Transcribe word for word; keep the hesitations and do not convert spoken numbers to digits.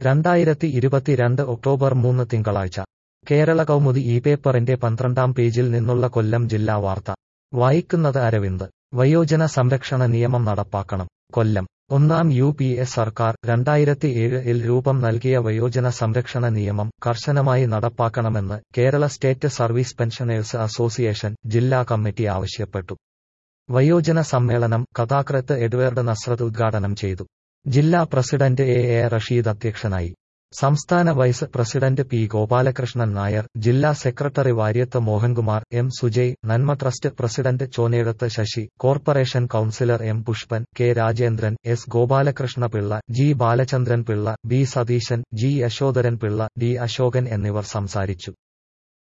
രണ്ടായിരത്തി ഇരുപത്തിരണ്ട് ഒക്ടോബർ മൂന്ന് തിങ്കളാഴ്ച കേരള കൗമുദി ഈ പേപ്പറിന്റെ പന്ത്രണ്ടാം പേജിൽ നിന്നുള്ള കൊല്ലം ജില്ലാ വാർത്ത വായിക്കുന്നത് അരവിന്ദ്. വയോജന സംരക്ഷണ നിയമം നടപ്പാക്കണം. കൊല്ലം. ഒന്നാം യു പി എ സർക്കാർ രണ്ടായിരത്തി ഏഴിൽ രൂപം നൽകിയ വയോജന സംരക്ഷണ നിയമം കർശനമായി നടപ്പാക്കണമെന്ന് Kerala state service pensioners association ജില്ലാ കമ്മിറ്റി ആവശ്യപ്പെട്ടു. വയോജന സമ്മേളനം കഥാകൃത്ത് എഡ്വേർഡ് നസ്രത്ത് ഉദ്ഘാടനം ചെയ്തു. ജില്ലാ പ്രസിഡന്റ് എ എ റഷീദ് അധ്യക്ഷനായി. സംസ്ഥാന vice president P Gopalakrishnan Nair, ജില്ലാ secretary Variyath Mohankumar, M Sujay, Nanma trust president Chonezhath Sasi, corporation councillor M Pushpan, K Rajendran, S Gopalakrishna Pillai, G Balachandran Pillai, B Satheesan, G Yasodharan Pillai, D Asokan എന്നിവർ സംസാരിച്ചു.